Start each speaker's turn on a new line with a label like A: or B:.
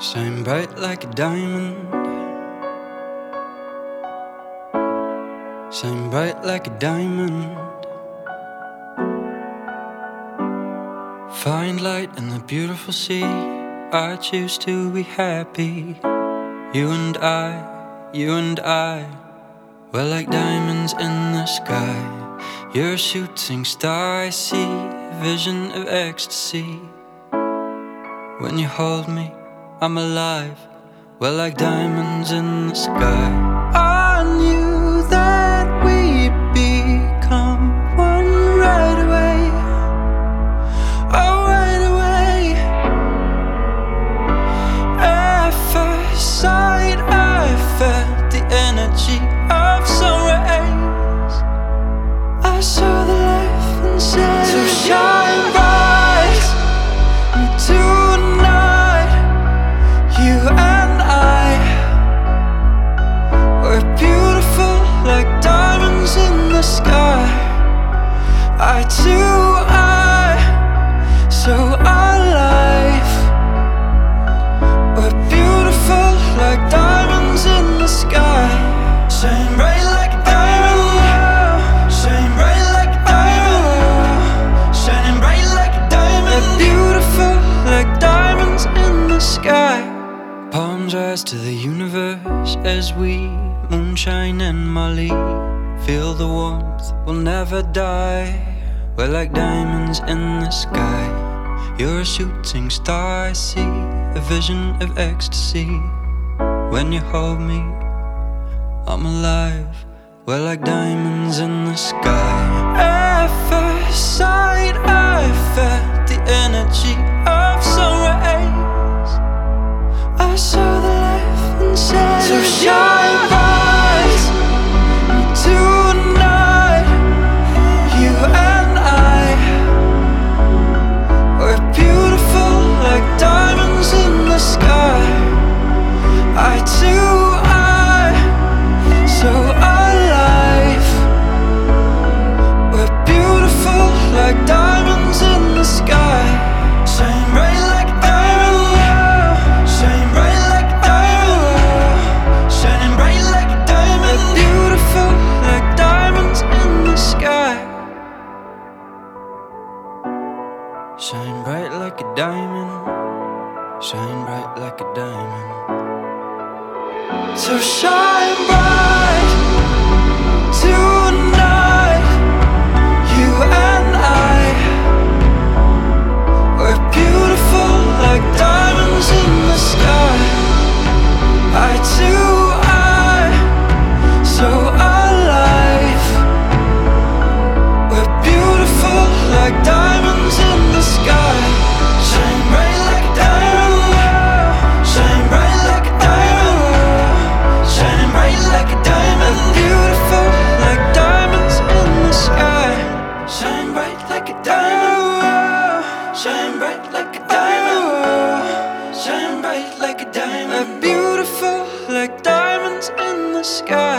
A: Shine bright like a diamond. Shine bright like a diamond. Find light in the beautiful sea. I choose to be happy. You and I, we're like diamonds in the sky. You're a shooting star, I see a vision of ecstasy. When you hold me, I'm alive. We're like diamonds in the sky. I knew that we'd become one right away. Oh, right away. At first sight, I felt the energy of sun rays. I saw the life inside. So shine bright tonight. You and I, we're beautiful like diamonds in the sky. Eye to eye, so alive. We're beautiful like diamonds in the sky. Shine bright like a diamond. Shine bright like a diamond. Shining bright like a diamond. We're beautiful like diamonds in the sky. Palms rise to the universe as we moonshine and Molly. Feel the warmth, we'll never die. We're like diamonds in the sky. You're a shooting star, I see a vision of ecstasy. When you hold me, I'm alive. We're like diamonds in the sky. At first sight, I felt the energy of sun rays. I saw the life inside. So shine bright tonight. You and I, we're beautiful like diamonds in the sky. Eye to eye, so alive. We're beautiful like diamonds in the sky. Shine bright like a diamond. Shine bright like a diamond. Shining bright like a diamond. We're beautiful like diamonds in the sky. Shine bright like a diamond. Shine bright like a diamond. So shine bright tonight. You and I, we're beautiful like diamonds in the sky. Eye to eye, so alive. We're beautiful like diamonds in the sky. Shine bright like a diamond. Shine bright like a diamond. Shining bright like a diamond. We're beautiful like diamonds in the sky. Shine bright like a diamond. Shine bright like a diamond. Shine bright like a diamond. We're beautiful like diamonds in the sky.